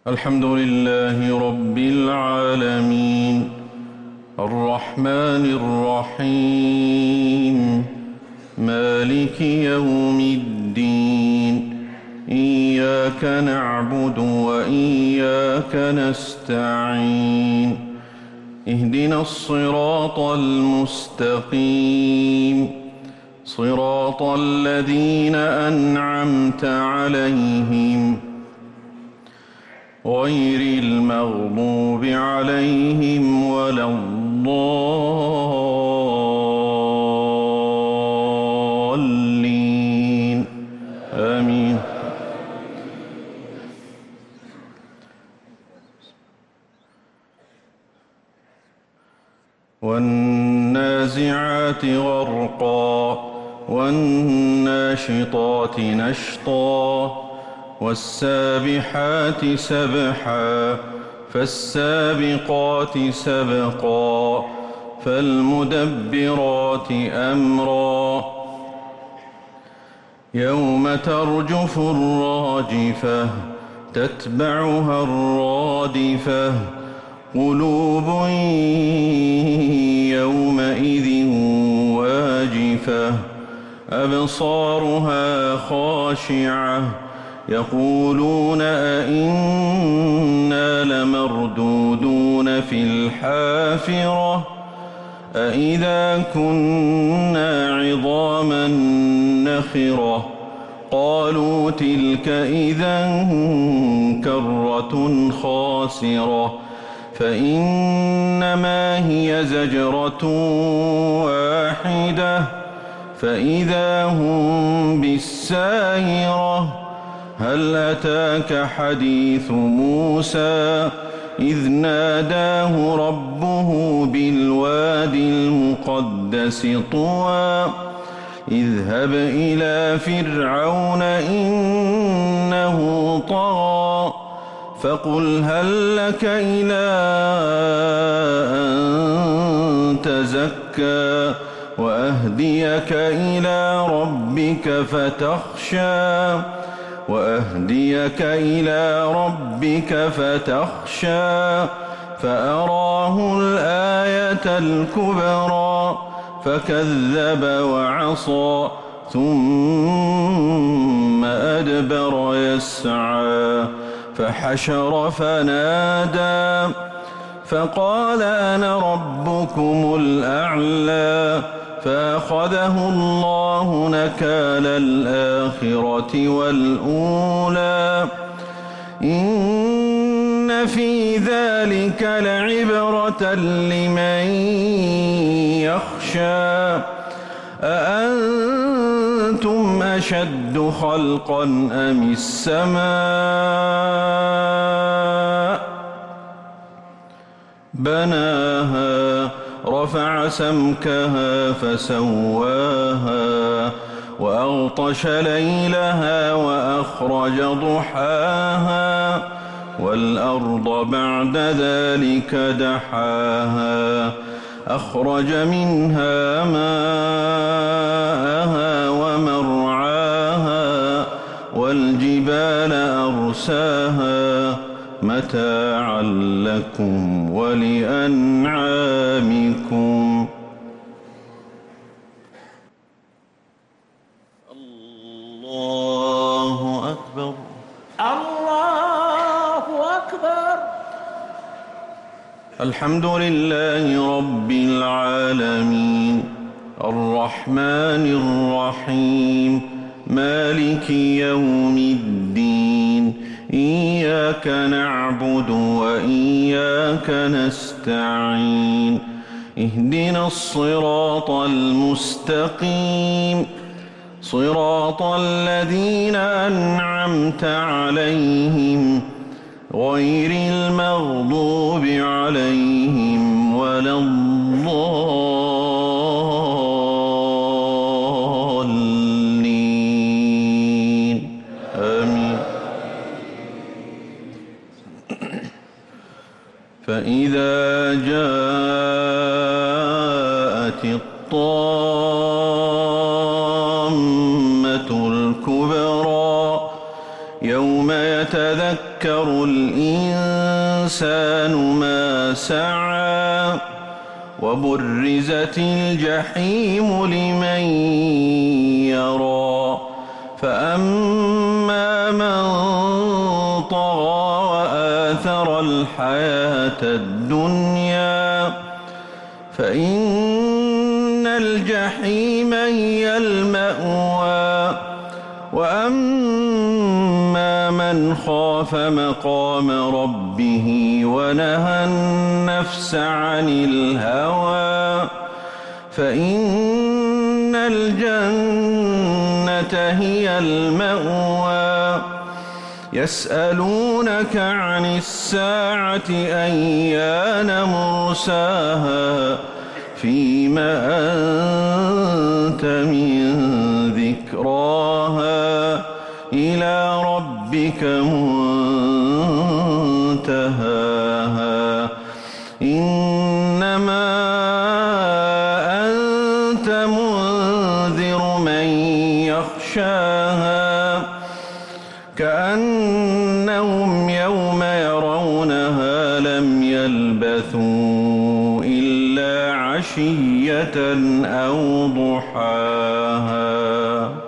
الحمد لله رب العالمين الرحمن الرحيم مالك يوم الدين إياك نعبد وإياك نستعين اهدنا الصراط المستقيم صراط الذين أنعمت عليهم غير المغضوب عليهم ولا الضالين آمين. والنازعات غرقا والناشطات نشطا والسابحات سبحا فالسابقات سبقا فالمدبرات أمرا يوم ترجف الراجفة تتبعها الرادفة قلوب يومئذ واجفة أبصارها خاشعة يقولون أئنا لمردودون في الحافرة أئذا كنا عظاما نخرة قالوا تلك إذا كرة خاسرة فإنما هي زجرة واحدة فإذا هم بالساهرة هل أتاك حديث موسى إذ ناداه ربه بالوادي المقدس طوى اذهب إلى فرعون إنه طغى فقل هل لك إلى أن تزكى وأهديك إلى ربك فتخشى فأراه الآية الكبرى فكذب وعصى ثم أدبر يسعى فحشر فنادى فقال أنا ربكم الأعلى فأخذه الله نكال الآخرة والأولى إن في ذلك لعبرة لمن يخشى أأنتم أشد خلقا أم السماء بناها رفع سمكها فسواها وأغطش ليلها وأخرج ضحاها والأرض بعد ذلك دحاها أخرج منها ماءها ومرعاها والجبال أرساها متاعا لكم ولأنعامكم. الله أكبر الله أكبر. الحمد لله رب العالمين الرحمن الرحيم مالك يوم الدين إياك نعبد وإياك نستعين اهدنا الصراط المستقيم صراط الذين أنعمت عليهم غير المغضوب عليهم ولا الضالين آمين. فإذا جاءت الطامة الكبرى يوم يتذكر الإنسان ما سعى وبرزت الجحيم لمن يرى فأما من طغى وآثر الحياة الدنيا فإن الجحيم هي المأوى وأما من خاف مقام ربه ونهى النفس عن الهوى فإن الجنة هي المأوى يسألونك عن الساعة أيان مرساها فيما أنت من ذكراها إلى ربك منتهاها إنما أنت منذر من يخشاها كأنهم يوم يرونها لم يلبثوا إلا عشية أو ضحاها.